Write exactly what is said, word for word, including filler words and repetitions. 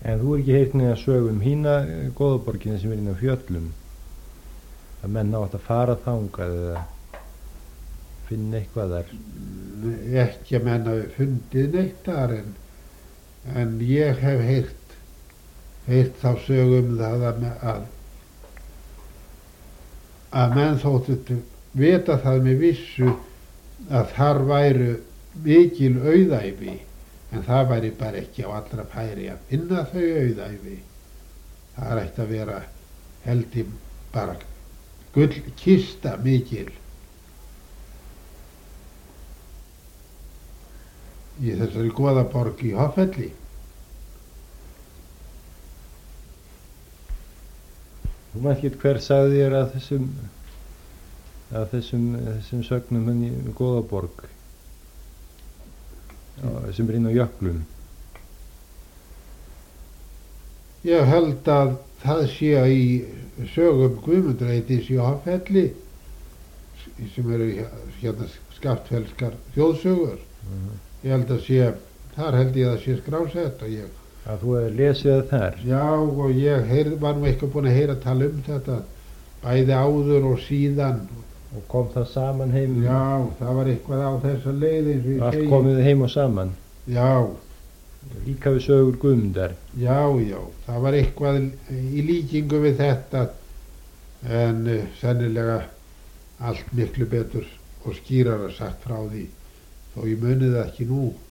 En þú er ekki heyrt neina sögum hína Goðaborginni sem er inn á fjöllum, að menn átt að fara þangað eða finna eitthvað þar? Ekki að menn hafi fundið neitt þar, en, en ég hef heyrt, heyrt þá sögum það að, að, að menn þóttu vita það með vissu að þar væru mikil auðæfi, en það væri bara ekki á allra færi að finna þau auðæfi. Það ætti að vera held í bara gullkista mikil í þessari Goðaborg í Hoffelli. Þú maður ekki hver sagði þér að þessum að þessum, þessum sögnum henni í Goðaborg, já, sem er inn á jöklum? Ég held að það sé í sögum Guðmundreitis í Hoffelli sem eru hérna skaftfellskar þjóðsögur. Mm. Ég held að sé, þar held ég að það sé skrásett og ég... Að þú hefur lesið það þar? Já, og ég heyrð, var nú eitthvað búinn að heyra tala um þetta, bæði áður og síðan. Og kom það saman heim? Já, það var eitthvað á þessa leið eins og ég Allt segi. Allt komið heim og saman? Já. Líka við sögur Guðmundar? Já, já, það var eitthvað í líkingu við þetta, en uh, sennilega allt miklu betur og skýrara sagt frá því, þó ég muni það ekki nú.